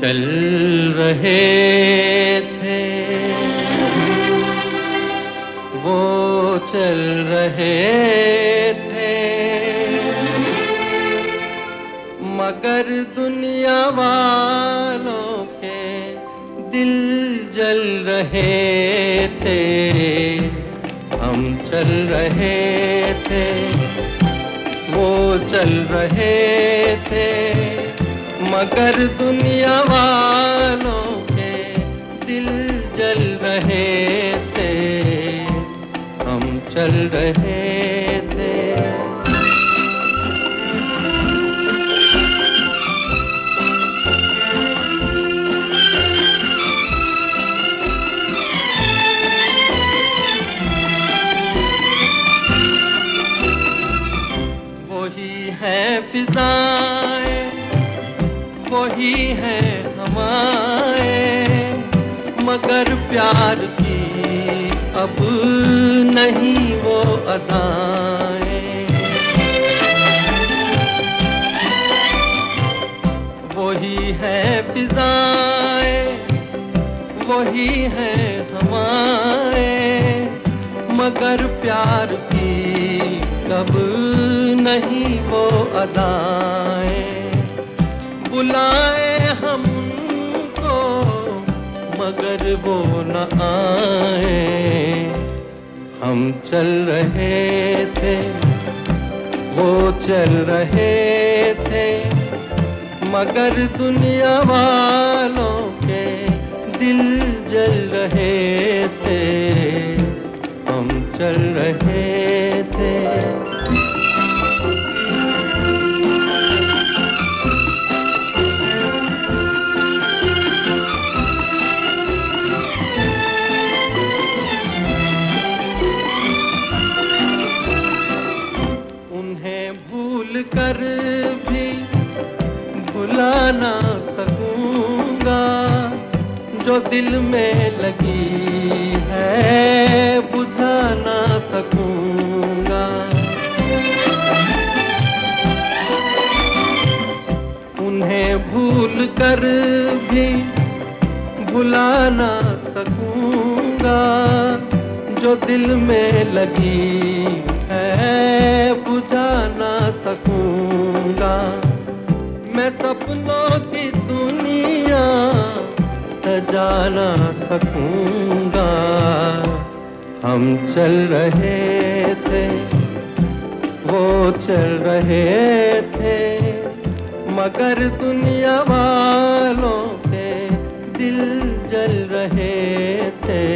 चल रहे थे, वो चल रहे थे, मगर दुनिया वालों के दिल जल रहे थे। हम चल रहे थे, वो चल रहे थे, मगर दुनिया वालों के दिल जल रहे थे। हम चल रहे थे। वही है फिजाएं, वही है हवाएं, मगर प्यार की अब नहीं वो अदाएं। वही है फिजाएं, वही है हवाएं, मगर प्यार की अब नहीं वो अदाएं। बुलाए हमको मगर वो न आए। हम चल रहे थे, वो चल रहे थे, मगर दुनिया वालों के दिल जल रहे थे। हम चल रहे थे। कर भी भुला ना सकूंगा, जो दिल में लगी है बुझा ना सकूंगा। उन्हें भूल कर भी भुला ना सकूंगा, जो दिल में लगी है बुझा ना सकूंगा। मैं सपनों की दुनिया सजा ना सकूंगा। हम चल रहे थे, वो चल रहे थे, मगर दुनिया वालों के दिल जल रहे थे।